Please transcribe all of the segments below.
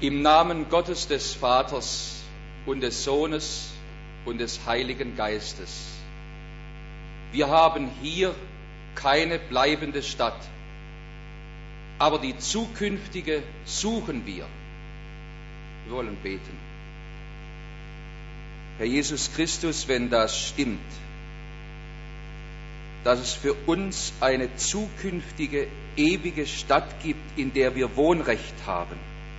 Im Namen Gottes des Vaters und des Sohnes und des Heiligen Geistes. Wir haben hier keine bleibende Stadt, aber die zukünftige suchen wir. Wir wollen beten. Herr Jesus Christus, wenn das stimmt, dass es für uns eine zukünftige, ewige Stadt gibt, in der wir Wohnrecht haben,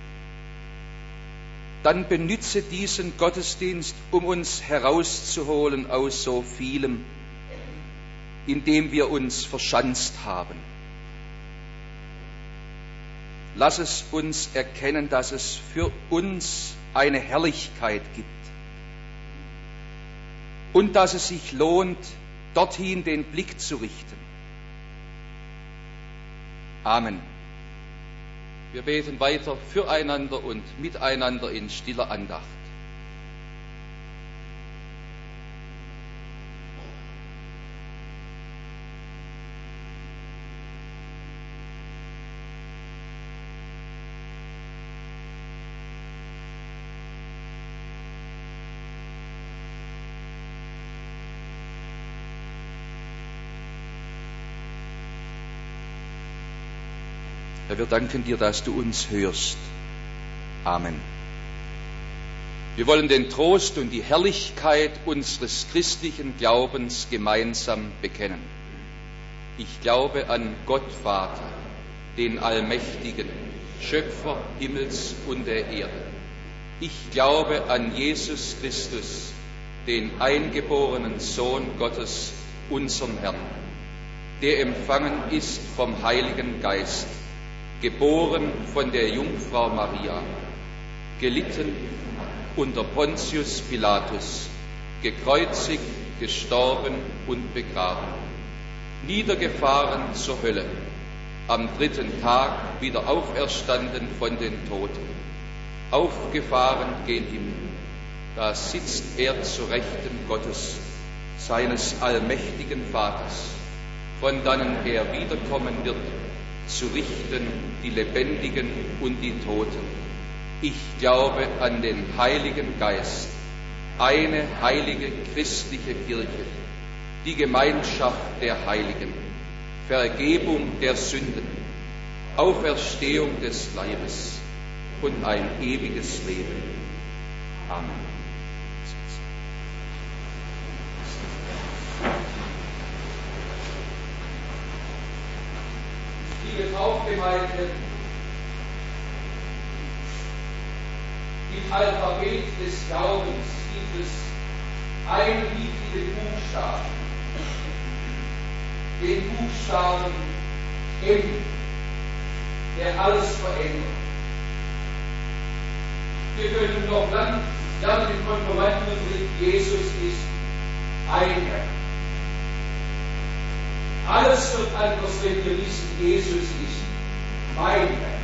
dann benütze diesen Gottesdienst, um uns herauszuholen aus so vielem, in dem wir uns verschanzt haben. Lass es uns erkennen, dass es für uns eine Herrlichkeit gibt und dass es sich lohnt, dorthin den Blick zu richten. Amen. Wir beten weiter füreinander und miteinander in stiller Andacht. Herr, wir danken dir, dass du uns hörst. Amen. Wir wollen den Trost und die Herrlichkeit unseres christlichen Glaubens gemeinsam bekennen. Ich glaube an Gott Vater, den Allmächtigen, Schöpfer Himmels und der Erde. Ich glaube an Jesus Christus, den eingeborenen Sohn Gottes, unseren Herrn, der empfangen ist vom Heiligen Geist, geboren von der Jungfrau Maria, gelitten unter Pontius Pilatus, gekreuzigt, gestorben und begraben, niedergefahren zur Hölle, am dritten Tag wieder auferstanden von den Toten, aufgefahren gen Himmel, da sitzt er zu Rechten Gottes, seines allmächtigen Vaters, von dannen er wiederkommen wird, zu richten die Lebendigen und die Toten. Ich glaube an den Heiligen Geist, eine heilige christliche Kirche, die Gemeinschaft der Heiligen, Vergebung der Sünden, Auferstehung des Leibes und ein ewiges Leben. Amen. Liebe Taufgemeinde, im Alphabet des Glaubens gibt es einen wichtigen Buchstaben, den Buchstaben M, der alles verändert. Wir können noch lernen im Konfirmandenunterricht, Jesus ist ein Herr. Alles wird anders, wenn wir wissen, Jesus ist mein Herr.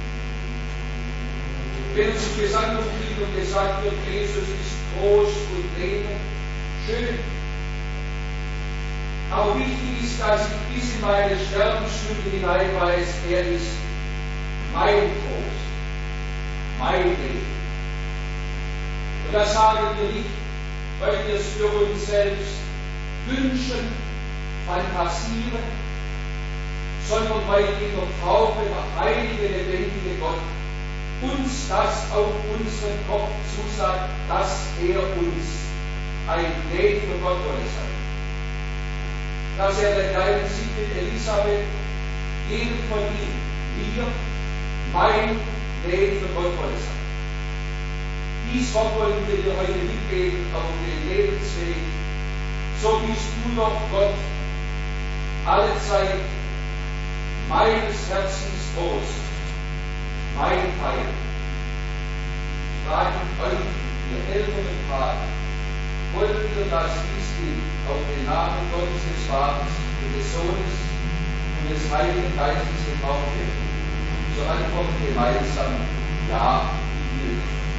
Wenn uns im Gesangbuch gesagt wird, Jesus ist Trost und Leben, schön. Aber wichtig ist, dass ich bis in meine Sterbensstunde hinein weiß, er ist mein Trost, mein Leben. Und das sagen wir nicht, weil wir es für uns selbst wünschen, fantasieren, sondern weil in der Taufe der heilige, lebendige Gott uns das auf unseren Kopf zusagt, dass er uns ein gnädiger Gott wolle sein. Dass er der kleinen Sigrid Elisabeth, jedem von ihm, mir, mein gnädiger Gott wolle sein. Dies Wort wollen wir dir heute mitgeben auf den Lebensweg. So bist du doch Gott, allezeit meines Herzens Trost, mein Heil. Ich frage euch, ihr Eltern und Vater, wollt ihr das Christkind auf den Namen Gottes des Vaters und des Sohnes und des Heiligen Geistes getauft werden? So antworten gemeinsam, ja, wir.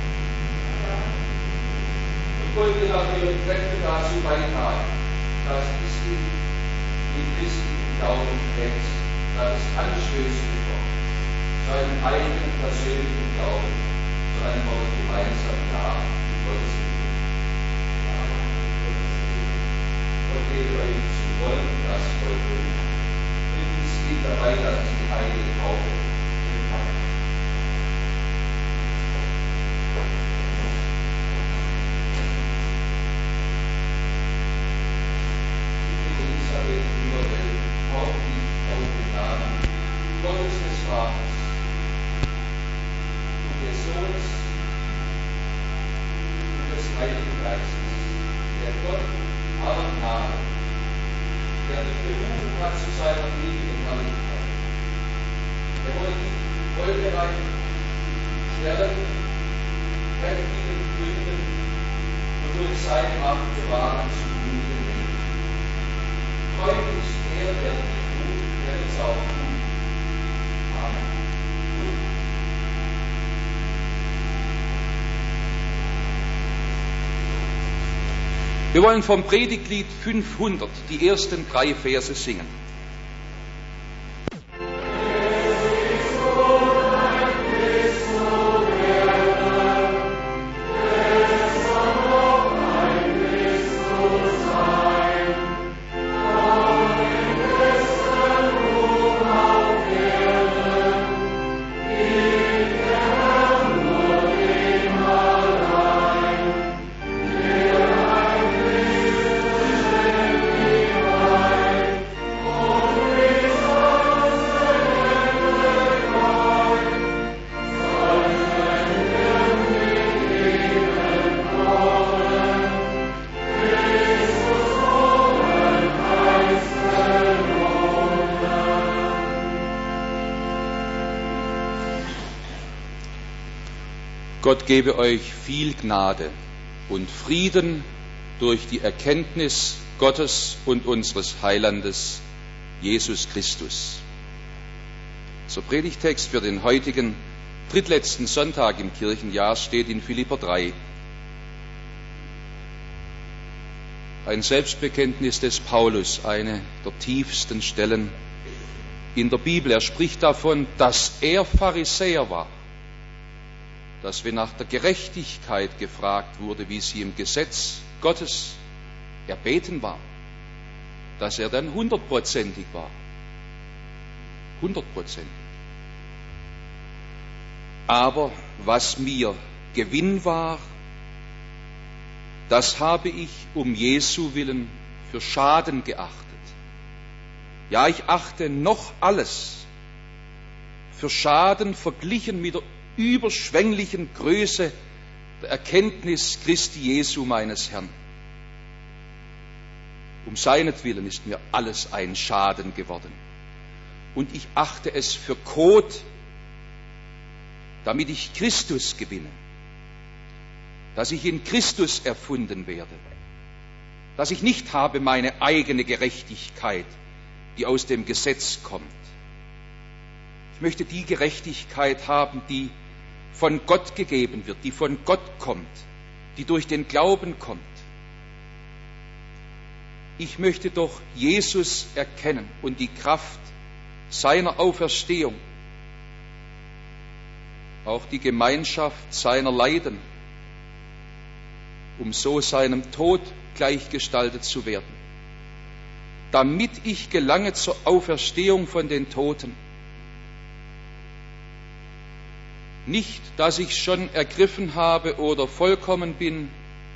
Und wollt ihr nach ihren Kräften dazu beitragen, dass Christkind mit christlichem Glauben wächst, dass es anstößig wird, seinen eigenen persönlichen Glauben Antwort gemeinsam Ja. Gottes Willen. Gott gebe euch zu wollen, das Vollbringen. Und uns geht dabei, dass die heilige Taufe empfangen. Elisabeth, Müller, auch die auf den Namen Gottes des Vaters und des Sohnes und des Heiligen Geistes, der Gott aller Gnade, der dich berufen hat zu seiner ewigen Herrlichkeit, der euch die folgereichen Stellen, kräftigen Gründen und durch seine Macht bewahren zu Gute nehmen. Treu ist er, der dich tut, der es auch tut. Amen. Wir wollen vom Predigtlied 500 die ersten 3 Verse singen. Gott gebe euch viel Gnade und Frieden durch die Erkenntnis Gottes und unseres Heilandes, Jesus Christus. Der Predigtext für den heutigen drittletzten Sonntag im Kirchenjahr steht in Philipper 3. Ein Selbstbekenntnis des Paulus, eine der tiefsten Stellen in der Bibel. Er spricht davon, dass er Pharisäer war, dass wenn nach der Gerechtigkeit gefragt wurde, wie sie im Gesetz Gottes erbeten war, dass er dann 100%ig war. 100%. Aber was mir Gewinn war, das habe ich um Jesu willen für Schaden geachtet. Ja, ich achte noch alles für Schaden verglichen mit der überschwänglichen Größe der Erkenntnis Christi Jesu meines Herrn. Um seinetwillen ist mir alles ein Schaden geworden. Und ich achte es für Kot, damit ich Christus gewinne, dass ich in Christus erfunden werde, dass ich nicht habe meine eigene Gerechtigkeit, die aus dem Gesetz kommt. Ich möchte die Gerechtigkeit haben, die von Gott gegeben wird, die von Gott kommt, die durch den Glauben kommt. Ich möchte doch Jesus erkennen und die Kraft seiner Auferstehung, auch die Gemeinschaft seiner Leiden, um so seinem Tod gleichgestaltet zu werden, damit ich gelange zur Auferstehung von den Toten. Nicht, dass ich schon ergriffen habe oder vollkommen bin,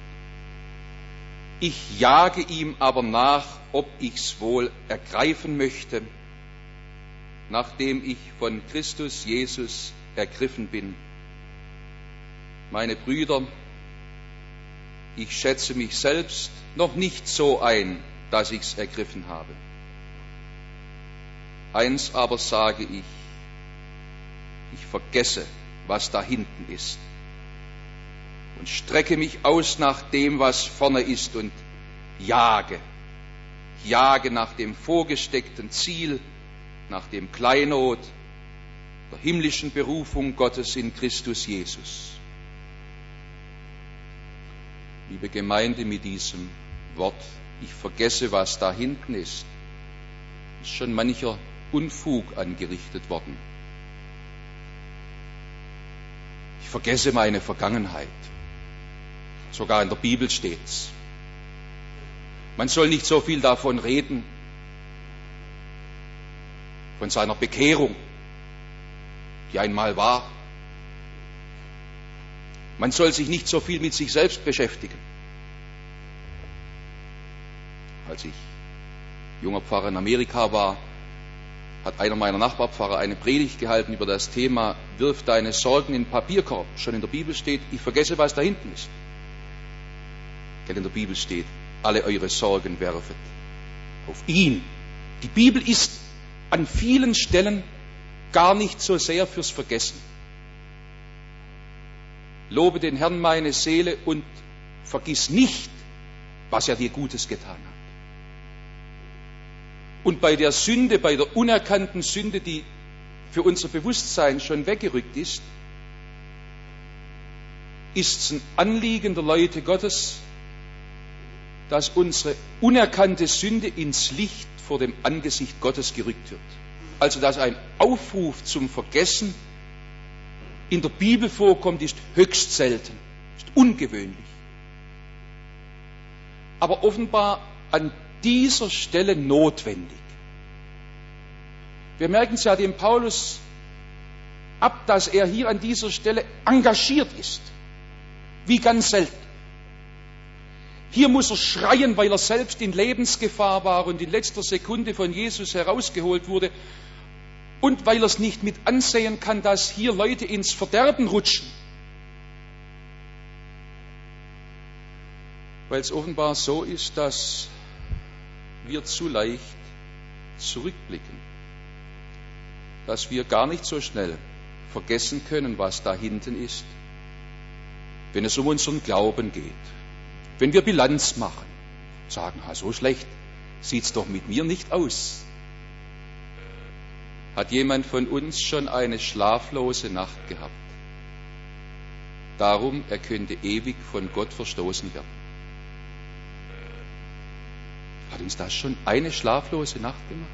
ich jage ihm aber nach, ob ich's wohl ergreifen möchte, nachdem ich von Christus Jesus ergriffen bin. Meine Brüder, ich schätze mich selbst noch nicht so ein, dass ich's ergriffen habe. Eins aber sage ich vergesse, was da hinten ist, und strecke mich aus nach dem, was vorne ist, und jage nach dem vorgesteckten Ziel, nach dem Kleinod der himmlischen Berufung Gottes in Christus Jesus. Liebe Gemeinde, mit diesem Wort, ich vergesse, was da hinten ist schon mancher Unfug angerichtet worden. Ich Ich vergesse meine Vergangenheit. Sogar in der Bibel steht's. Man soll nicht so viel davon reden, von seiner Bekehrung, die einmal war. Man soll sich nicht so viel mit sich selbst beschäftigen. Als ich junger Pfarrer in Amerika war, hat einer meiner Nachbarpfarrer eine Predigt gehalten über das Thema: Wirf deine Sorgen in den Papierkorb. Schon in der Bibel steht, ich vergesse, was da hinten ist. Denn in der Bibel steht, alle eure Sorgen werfet auf ihn. Die Bibel ist an vielen Stellen gar nicht so sehr fürs Vergessen. Lobe den Herrn, meine Seele, und vergiss nicht, was er dir Gutes getan hat. Und bei der Sünde, bei der unerkannten Sünde, die für unser Bewusstsein schon weggerückt ist, ist es ein Anliegen der Leute Gottes, dass unsere unerkannte Sünde ins Licht vor dem Angesicht Gottes gerückt wird. Also, dass ein Aufruf zum Vergessen in der Bibel vorkommt, ist höchst selten, ist ungewöhnlich. Aber offenbar an dieser Stelle notwendig. Wir merken es ja dem Paulus ab, dass er hier an dieser Stelle engagiert ist. Wie ganz selten. Hier muss er schreien, weil er selbst in Lebensgefahr war und in letzter Sekunde von Jesus herausgeholt wurde. Und weil er es nicht mit ansehen kann, dass hier Leute ins Verderben rutschen. Weil es offenbar so ist, dass wir zu leicht zurückblicken. Dass wir gar nicht so schnell vergessen können, was da hinten ist, wenn es um unseren Glauben geht. Wenn wir Bilanz machen, sagen, so schlecht sieht's doch mit mir nicht aus. Hat jemand von uns schon eine schlaflose Nacht gehabt? Darum, er könnte ewig von Gott verstoßen werden. Hat uns das schon eine schlaflose Nacht gemacht?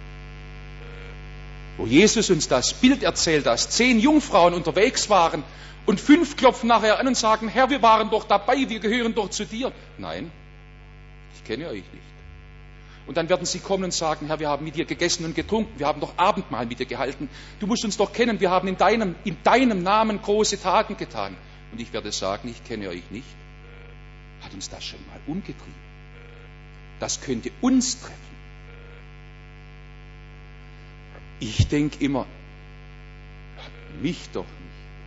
Wo Jesus uns das Bild erzählt, dass 10 Jungfrauen unterwegs waren und 5 klopfen nachher an und sagen, Herr, wir waren doch dabei, wir gehören doch zu dir. Nein, ich kenne euch nicht. Und dann werden sie kommen und sagen, Herr, wir haben mit dir gegessen und getrunken, wir haben doch Abendmahl mit dir gehalten. Du musst uns doch kennen, wir haben in deinem Namen große Taten getan. Und ich werde sagen, ich kenne euch nicht. Hat uns das schon mal umgetrieben? Das könnte uns treffen. Ich denke immer, mich doch nicht.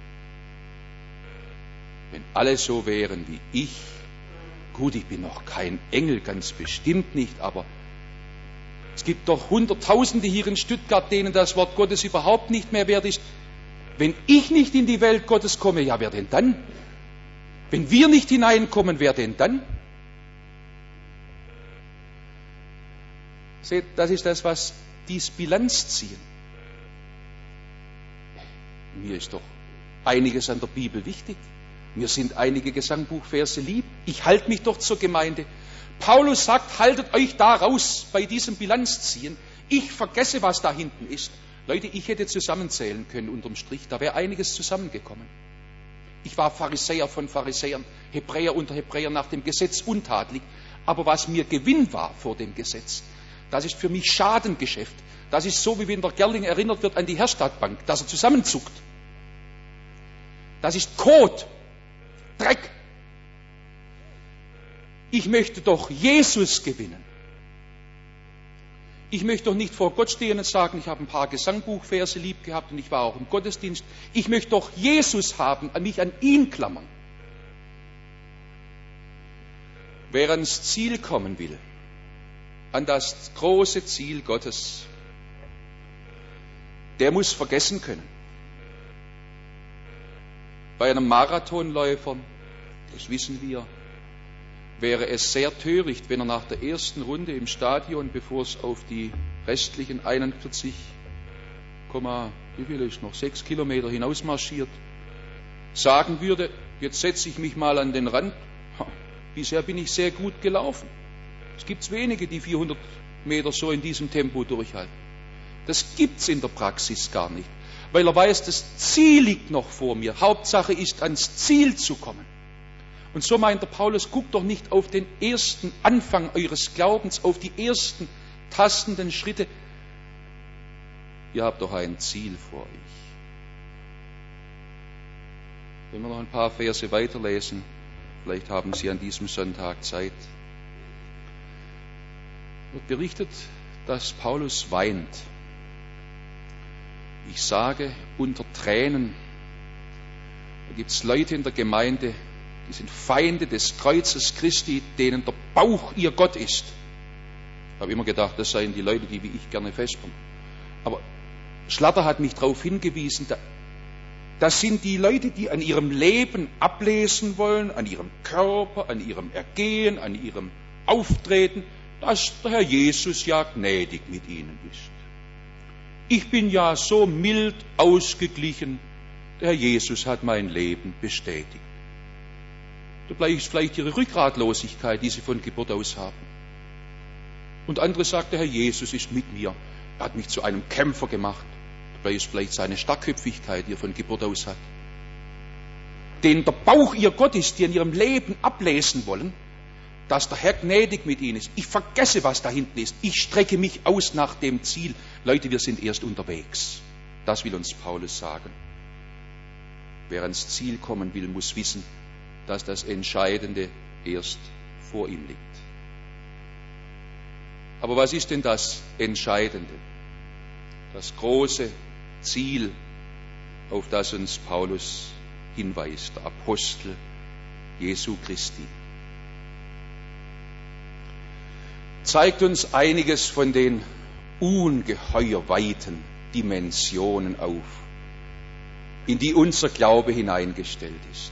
Wenn alle so wären wie ich, gut, ich bin noch kein Engel, ganz bestimmt nicht, aber es gibt doch Hunderttausende hier in Stuttgart, denen das Wort Gottes überhaupt nicht mehr wert ist. Wenn ich nicht in die Welt Gottes komme, ja, wer denn dann? Wenn wir nicht hineinkommen, wer denn dann? Seht, das ist das, was dies Bilanz ziehen. Mir ist doch einiges an der Bibel wichtig. Mir sind einige Gesangbuchverse lieb. Ich halte mich doch zur Gemeinde. Paulus sagt, haltet euch da raus bei diesem Bilanzziehen. Ich vergesse, was da hinten ist. Leute, ich hätte zusammenzählen können unterm Strich. Da wäre einiges zusammengekommen. Ich war Pharisäer von Pharisäern, Hebräer unter Hebräern nach dem Gesetz untadelig. Aber was mir Gewinn war vor dem Gesetz, das ist für mich Schadengeschäft. Das ist so, wie wenn der Gerling erinnert wird an die Herstadtbank, dass er zusammenzuckt. Das ist Kot, Dreck. Ich möchte doch Jesus gewinnen. Ich möchte doch nicht vor Gott stehen und sagen, ich habe ein paar Gesangbuchverse lieb gehabt und ich war auch im Gottesdienst. Ich möchte doch Jesus haben, mich an ihn klammern. Wer ans Ziel kommen will, an das große Ziel Gottes, der muss vergessen können. Bei einem Marathonläufer, das wissen wir, wäre es sehr töricht, wenn er nach der ersten Runde im Stadion, bevor es auf die restlichen 41, wie viel ist noch, 6 Kilometer hinausmarschiert, sagen würde, jetzt setze ich mich mal an den Rand. Bisher bin ich sehr gut gelaufen. Es gibt wenige, die 400 Meter so in diesem Tempo durchhalten. Das gibt's in der Praxis gar nicht. weil er weiß, das Ziel liegt noch vor mir. Hauptsache ist, ans Ziel zu kommen. Und so meint der Paulus, guckt doch nicht auf den ersten Anfang eures Glaubens, auf die ersten tastenden Schritte. Ihr habt doch ein Ziel vor euch. Wenn wir noch ein paar Verse weiterlesen, vielleicht haben Sie an diesem Sonntag Zeit, wird berichtet, dass Paulus weint. Ich sage unter Tränen, da gibt es Leute in der Gemeinde, die sind Feinde des Kreuzes Christi, denen der Bauch ihr Gott ist. Ich habe immer gedacht, das seien die Leute, die wie ich gerne vespern. Aber Schlatter hat mich darauf hingewiesen, das sind die Leute, die an ihrem Leben ablesen wollen, an ihrem Körper, an ihrem Ergehen, an ihrem Auftreten, dass der Herr Jesus ja gnädig mit ihnen ist. Ich bin ja so mild ausgeglichen, der Herr Jesus hat mein Leben bestätigt. Da ist vielleicht ihre Rückgratlosigkeit, die sie von Geburt aus haben. Und andere sagt, der Herr Jesus ist mit mir, er hat mich zu einem Kämpfer gemacht. Dabei ist vielleicht seine Starkköpfigkeit, die er von Geburt aus hat. Denen der Bauch ihr Gott ist, die in ihrem Leben ablesen wollen, dass der Herr gnädig mit ihnen ist. Ich vergesse, was da hinten ist. Ich strecke mich aus nach dem Ziel. Leute, wir sind erst unterwegs. Das will uns Paulus sagen. Wer ans Ziel kommen will, muss wissen, dass das Entscheidende erst vor ihm liegt. Aber was ist denn das Entscheidende? Das große Ziel, auf das uns Paulus hinweist, der Apostel Jesu Christi. Zeigt uns einiges von den ungeheuer weiten Dimensionen auf, in die unser Glaube hineingestellt ist.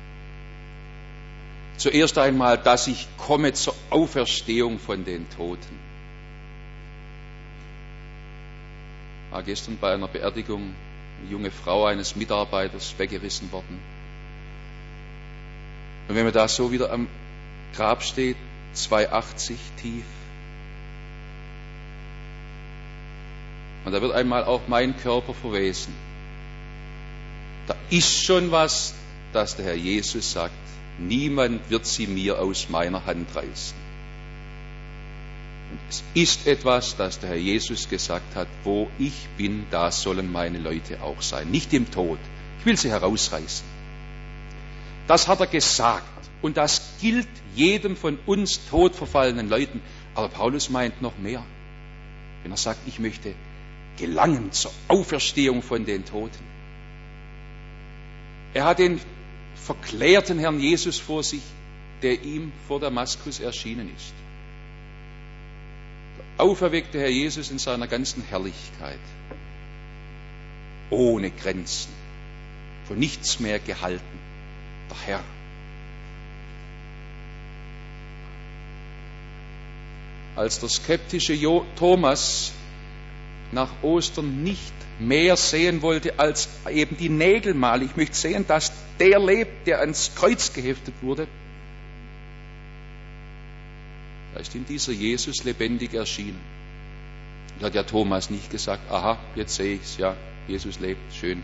Zuerst einmal, dass ich komme zur Auferstehung von den Toten. War gestern bei einer Beerdigung eine junge Frau eines Mitarbeiters weggerissen worden. Und wenn man da so wieder am Grab steht, 2,80 tief, und da wird einmal auch mein Körper verwesen. Da ist schon was, dass der Herr Jesus sagt, niemand wird sie mir aus meiner Hand reißen. Und es ist etwas, das der Herr Jesus gesagt hat, wo ich bin, da sollen meine Leute auch sein. Nicht im Tod. Ich will sie herausreißen. Das hat er gesagt. Und das gilt jedem von uns todverfallenen Leuten. Aber Paulus meint noch mehr. Wenn er sagt, ich möchte gelangen zur Auferstehung von den Toten. Er hat den verklärten Herrn Jesus vor sich, der ihm vor Damaskus erschienen ist. Der auferweckte Herr Jesus in seiner ganzen Herrlichkeit, ohne Grenzen, von nichts mehr gehalten, der Herr. Als der skeptische Thomas nach Ostern nicht mehr sehen wollte als eben die Nägelmale. Ich möchte sehen, dass der lebt, der ans Kreuz geheftet wurde. Da ist ihm dieser Jesus lebendig erschienen. Da hat ja Thomas nicht gesagt, aha, jetzt sehe ich's, ja, Jesus lebt, schön.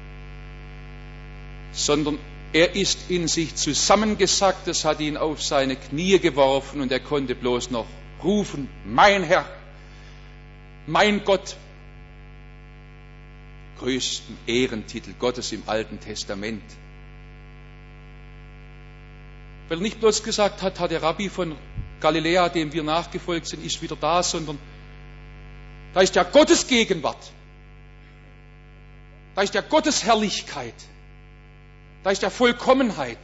Sondern er ist in sich zusammengesackt, es hat ihn auf seine Knie geworfen und er konnte bloß noch rufen, mein Herr, mein Gott, größten Ehrentitel Gottes im Alten Testament. Weil er nicht bloß gesagt hat, der Rabbi von Galiläa, dem wir nachgefolgt sind, ist wieder da, sondern da ist ja Gottes Gegenwart. Da ist ja Gottes Herrlichkeit. Da ist ja Vollkommenheit.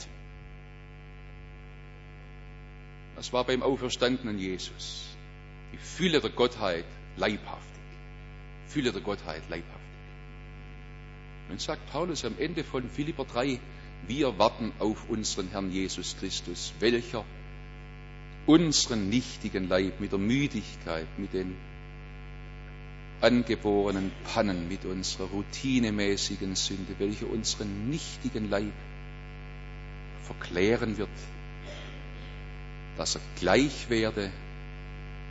Das war beim auferstandenen Jesus. Die Fülle der Gottheit leibhaftig. Fülle der Gottheit leibhaftig. Und sagt Paulus am Ende von Philipper 3, wir warten auf unseren Herrn Jesus Christus, welcher unseren nichtigen Leib mit der Müdigkeit, mit den angeborenen Pannen, mit unserer routinemäßigen Sünde, welcher unseren nichtigen Leib verklären wird, dass er gleich werde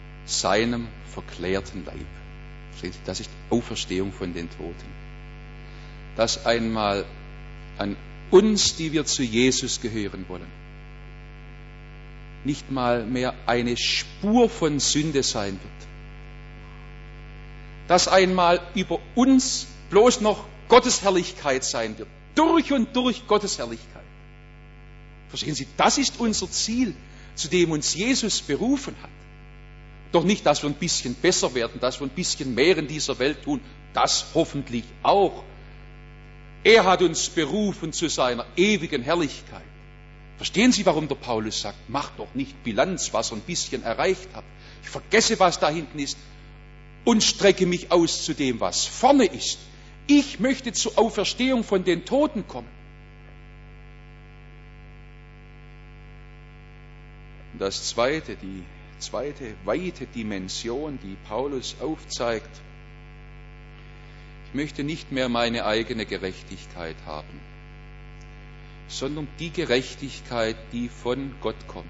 seinem verklärten Leib. Das ist Auferstehung von den Toten. dass einmal an uns, die wir zu Jesus gehören wollen, nicht mal mehr eine Spur von Sünde sein wird. Dass einmal über uns bloß noch Gottes Herrlichkeit sein wird. Durch und durch Gottes Herrlichkeit. Verstehen Sie, das ist unser Ziel, zu dem uns Jesus berufen hat. Doch nicht, dass wir ein bisschen besser werden, dass wir ein bisschen mehr in dieser Welt tun. Das hoffentlich auch. Er hat uns berufen zu seiner ewigen Herrlichkeit. Verstehen Sie, warum der Paulus sagt, macht doch nicht Bilanz, was ihr ein bisschen erreicht habt. Ich vergesse, was da hinten ist und strecke mich aus zu dem, was vorne ist. Ich möchte zur Auferstehung von den Toten kommen. Und das zweite, die zweite weite Dimension, die Paulus aufzeigt, ich möchte nicht mehr meine eigene Gerechtigkeit haben, sondern die Gerechtigkeit, die von Gott kommt.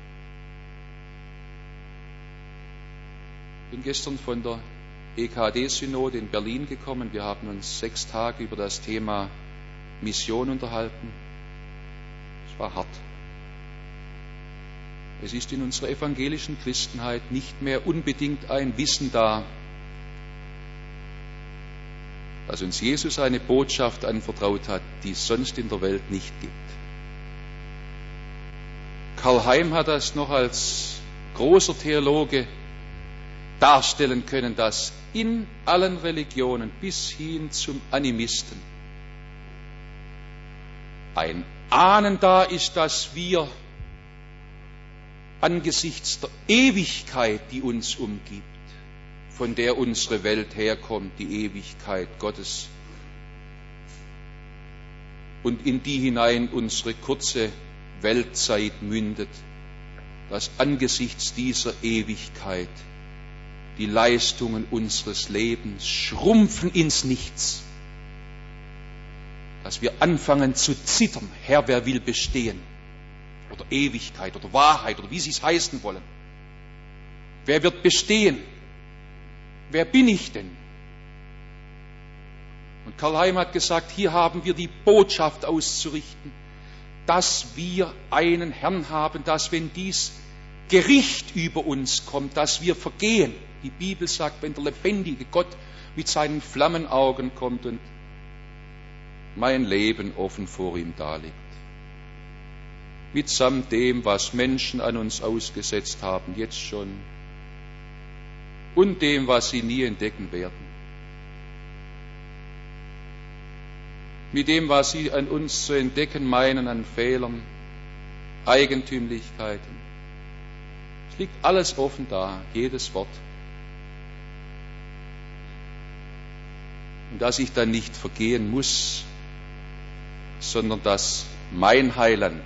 Ich bin gestern von der EKD-Synode in Berlin gekommen. Wir haben uns 6 Tage über das Thema Mission unterhalten. Es war hart. Es ist in unserer evangelischen Christenheit nicht mehr unbedingt ein Wissen da, dass uns Jesus eine Botschaft anvertraut hat, die es sonst in der Welt nicht gibt. Karl Heim hat das noch als großer Theologe darstellen können, dass in allen Religionen bis hin zum Animisten ein Ahnen da ist, dass wir angesichts der Ewigkeit, die uns umgibt, von der unsere Welt herkommt, die Ewigkeit Gottes, und in die hinein unsere kurze Weltzeit mündet, dass angesichts dieser Ewigkeit die Leistungen unseres Lebens schrumpfen ins Nichts, dass wir anfangen zu zittern, Herr, wer will bestehen? Oder Ewigkeit oder Wahrheit oder wie Sie es heißen wollen. Wer wird bestehen? Wer bin ich denn? Und Karl Heim hat gesagt, hier haben wir die Botschaft auszurichten, dass wir einen Herrn haben, dass wenn dies Gericht über uns kommt, dass wir vergehen. Die Bibel sagt, wenn der lebendige Gott mit seinen Flammenaugen kommt und mein Leben offen vor ihm daliegt. Mitsamt dem, was Menschen an uns ausgesetzt haben, jetzt schon, und dem, was sie nie entdecken werden. Mit dem, was sie an uns zu entdecken meinen, an Fehlern, Eigentümlichkeiten. Es liegt alles offen da, jedes Wort. Und dass ich dann nicht vergehen muss, sondern dass mein Heiland,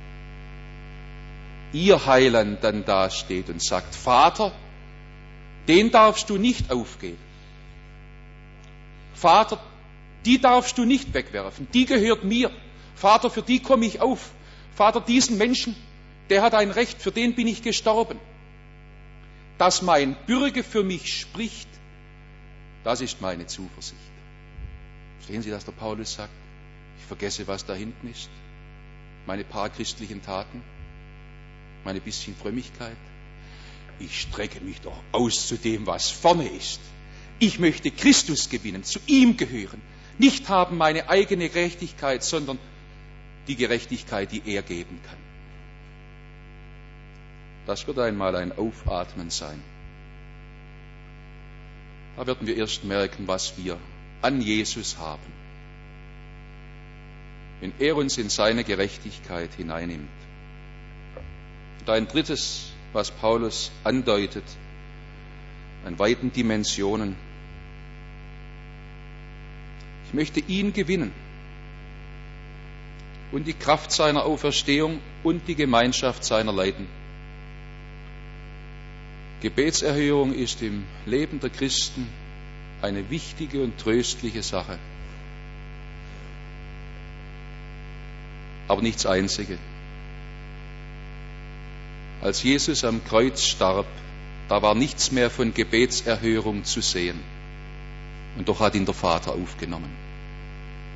Ihr Heiland dann dasteht und sagt, Vater, den darfst du nicht aufgeben. Vater, die darfst du nicht wegwerfen, die gehört mir. Vater, für die komme ich auf. Vater, diesen Menschen, der hat ein Recht, für den bin ich gestorben. Dass mein Bürger für mich spricht, das ist meine Zuversicht. Verstehen Sie, dass der Paulus sagt, ich vergesse, was da hinten ist, meine paar christlichen Taten, meine bisschen Frömmigkeit. Ich strecke mich doch aus zu dem, was vorne ist. Ich möchte Christus gewinnen, zu ihm gehören, nicht haben meine eigene Gerechtigkeit, sondern die Gerechtigkeit, die er geben kann. Das wird einmal ein Aufatmen sein. Da werden wir erst merken, was wir an Jesus haben, wenn er uns in seine Gerechtigkeit hineinnimmt. Und ein drittes, was Paulus andeutet, an weiten Dimensionen. Ich möchte ihn gewinnen und die Kraft seiner Auferstehung und die Gemeinschaft seiner Leiden. Gebetserhörung ist im Leben der Christen eine wichtige und tröstliche Sache, aber nichts Einzige. Als Jesus am Kreuz starb, da war nichts mehr von Gebetserhörung zu sehen. Und doch hat ihn der Vater aufgenommen.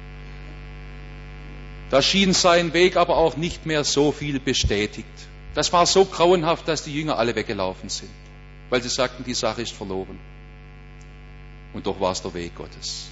Da schien sein Weg aber auch nicht mehr so viel bestätigt. Das war so grauenhaft, dass die Jünger alle weggelaufen sind, weil sie sagten, die Sache ist verloren. Und doch war es der Weg Gottes.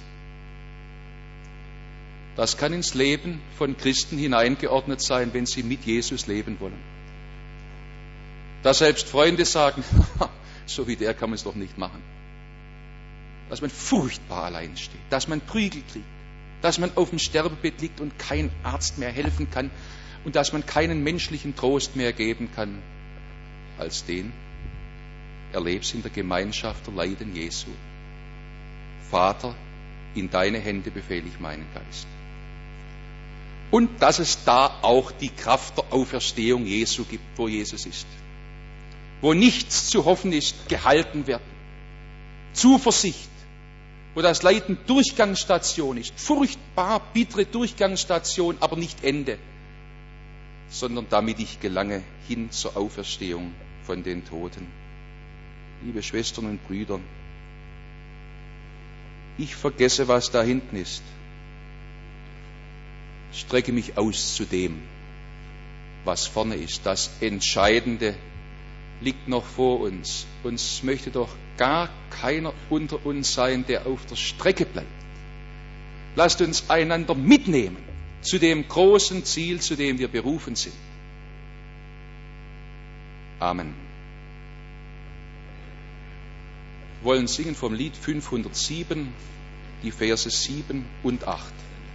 Das kann ins Leben von Christen hineingeordnet sein, wenn sie mit Jesus leben wollen. Dass selbst Freunde sagen, so wie der kann man es doch nicht machen. Dass man furchtbar allein steht, dass man Prügel kriegt, dass man auf dem Sterbebett liegt und kein Arzt mehr helfen kann und dass man keinen menschlichen Trost mehr geben kann als den, erleb's in der Gemeinschaft der Leiden Jesu. Vater, in deine Hände befehle ich meinen Geist. Und dass es da auch die Kraft der Auferstehung Jesu gibt, wo Jesus ist. Wo nichts zu hoffen ist, gehalten werden. Zuversicht, wo das Leiden Durchgangsstation ist. Furchtbar bittere Durchgangsstation, aber nicht Ende. Sondern damit ich gelange hin zur Auferstehung von den Toten. Liebe Schwestern und Brüder, ich vergesse, was da hinten ist. Strecke mich aus zu dem, was vorne ist. Das Entscheidende liegt noch vor uns. Uns möchte doch gar keiner unter uns sein, der auf der Strecke bleibt. Lasst uns einander mitnehmen zu dem großen Ziel, zu dem wir berufen sind. Amen. Wir wollen singen vom Lied 507, die Verse 7 und 8.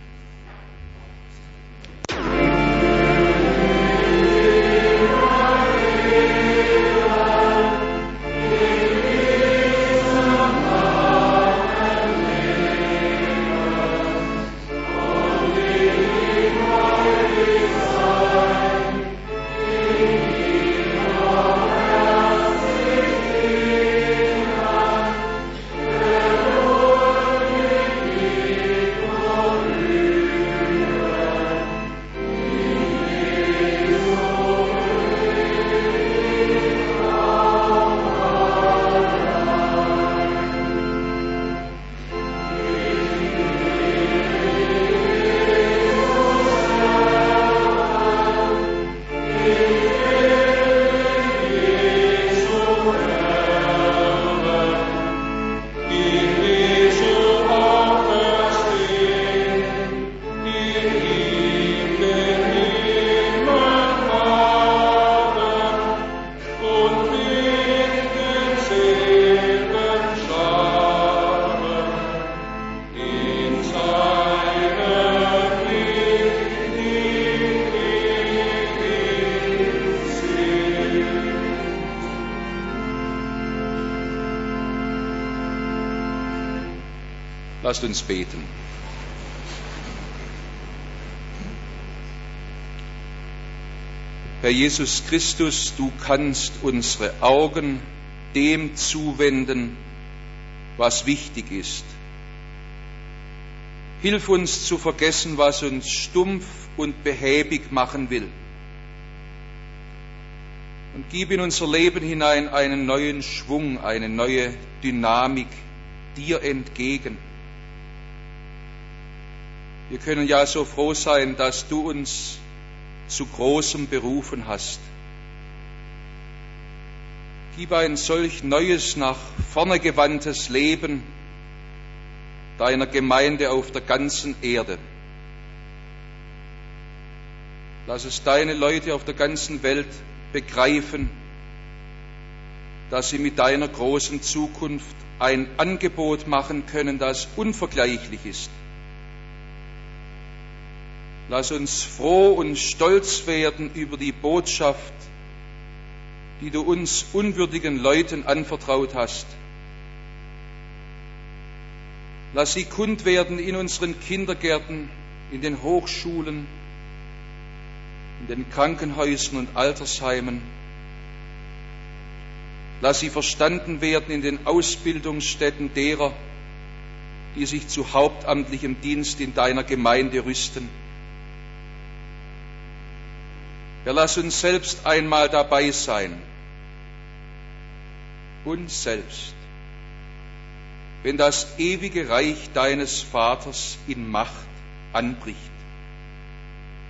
Lasst uns beten. Herr Jesus Christus, du kannst unsere Augen dem zuwenden, was wichtig ist. Hilf uns zu vergessen, was uns stumpf und behäbig machen will. Und gib in unser Leben hinein einen neuen Schwung, eine neue Dynamik dir entgegen. Wir können ja so froh sein, dass du uns zu Großem berufen hast. Gib ein solch neues, nach vorne gewandtes Leben deiner Gemeinde auf der ganzen Erde. Lass es deine Leute auf der ganzen Welt begreifen, dass sie mit deiner großen Zukunft ein Angebot machen können, das unvergleichlich ist. Lass uns froh und stolz werden über die Botschaft, die du uns unwürdigen Leuten anvertraut hast. Lass sie kund werden in unseren Kindergärten, in den Hochschulen, in den Krankenhäusern und Altersheimen. Lass sie verstanden werden in den Ausbildungsstätten derer, die sich zu hauptamtlichem Dienst in deiner Gemeinde rüsten. Ja, lass uns selbst einmal dabei sein, uns selbst, wenn das ewige Reich deines Vaters in Macht anbricht.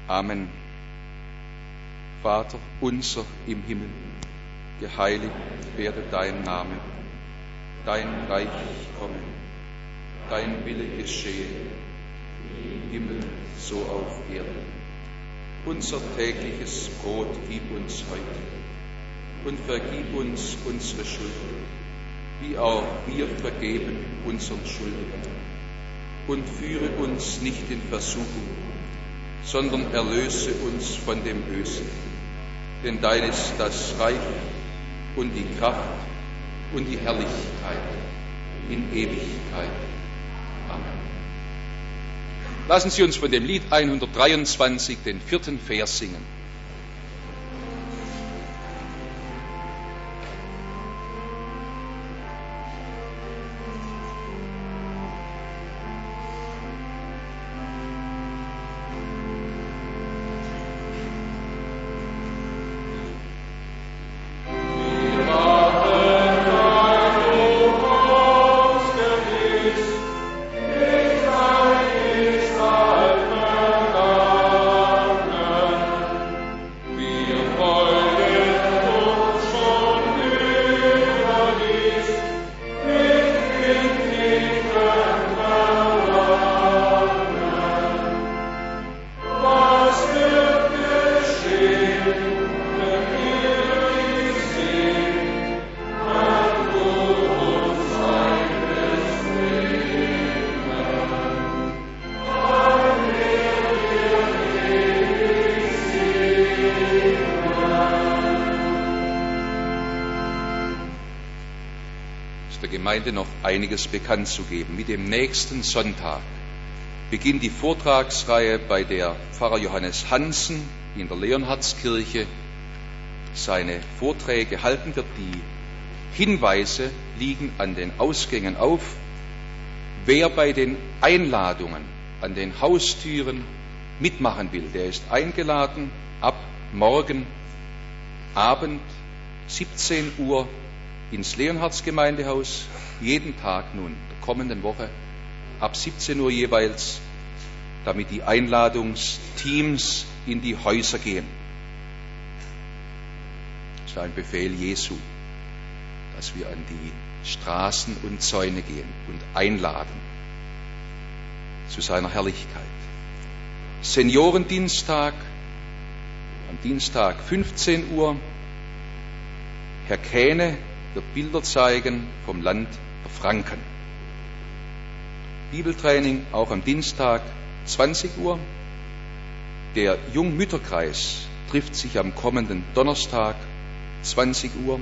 Amen. Vater unser im Himmel, geheiligt werde dein Name, dein Reich komme, dein Wille geschehe, im Himmel so auf Erden. Unser tägliches Brot gib uns heute und vergib uns unsere Schuld, wie auch wir vergeben unseren Schuldigern. Und führe uns nicht in Versuchung, sondern erlöse uns von dem Bösen. Denn dein ist das Reich und die Kraft und die Herrlichkeit in Ewigkeit. Amen. Lassen Sie uns von dem Lied 123 den 4. Vers singen. Gemeinde noch einiges bekannt zu geben. Mit dem nächsten Sonntag beginnt die Vortragsreihe, bei der Pfarrer Johannes Hansen in der Leonhardskirche seine Vorträge halten wird. Die Hinweise liegen an den Ausgängen auf. Wer bei den Einladungen an den Haustüren mitmachen will, der ist eingeladen ab morgen Abend 17 Uhr ins Leonhardsgemeindehaus, jeden Tag nun der kommenden Woche ab 17 Uhr jeweils, damit die Einladungsteams in die Häuser gehen. Das ist ein Befehl Jesu, dass wir an die Straßen und Zäune gehen und einladen zu seiner Herrlichkeit. Seniorendienstag am Dienstag 15 Uhr. Herr Kähne wird Bilder zeigen vom Land der Franken. Bibeltraining auch am Dienstag 20 Uhr. Der Jungmütterkreis trifft sich am kommenden Donnerstag 20 Uhr.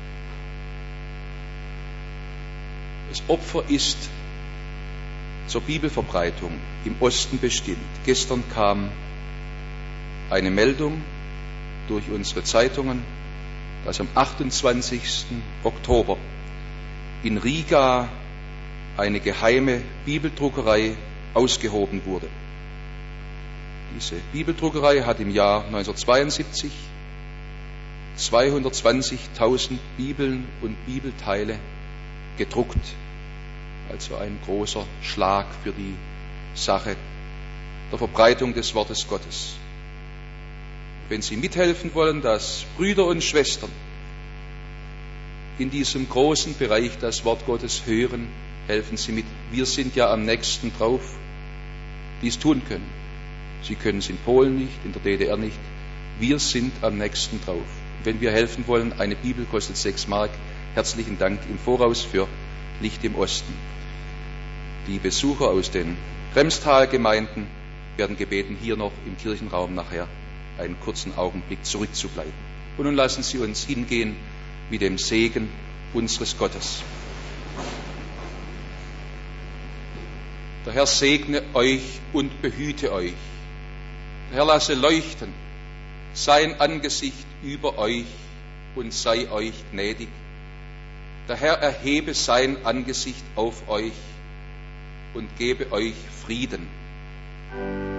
Das Opfer ist zur Bibelverbreitung im Osten bestimmt. Gestern kam eine Meldung durch unsere Zeitungen, dass am 28. Oktober in Riga eine geheime Bibeldruckerei ausgehoben wurde. Diese Bibeldruckerei hat im Jahr 1972 220.000 Bibeln und Bibelteile gedruckt. Also ein großer Schlag für die Sache der Verbreitung des Wortes Gottes. Wenn Sie mithelfen wollen, dass Brüder und Schwestern in diesem großen Bereich das Wort Gottes hören, helfen Sie mit. Wir sind ja am nächsten drauf, die es tun können. Sie können es in Polen nicht, in der DDR nicht. Wir sind am nächsten drauf. Wenn wir helfen wollen, eine Bibel kostet 6 Mark. Herzlichen Dank im Voraus für Licht im Osten. Die Besucher aus den Remstal-Gemeinden werden gebeten, hier noch im Kirchenraum nachher einen kurzen Augenblick zurückzubleiben. Und nun lassen Sie uns hingehen mit dem Segen unseres Gottes. Der Herr segne euch und behüte euch. Der Herr lasse leuchten sein Angesicht über euch und sei euch gnädig. Der Herr erhebe sein Angesicht auf euch und gebe euch Frieden.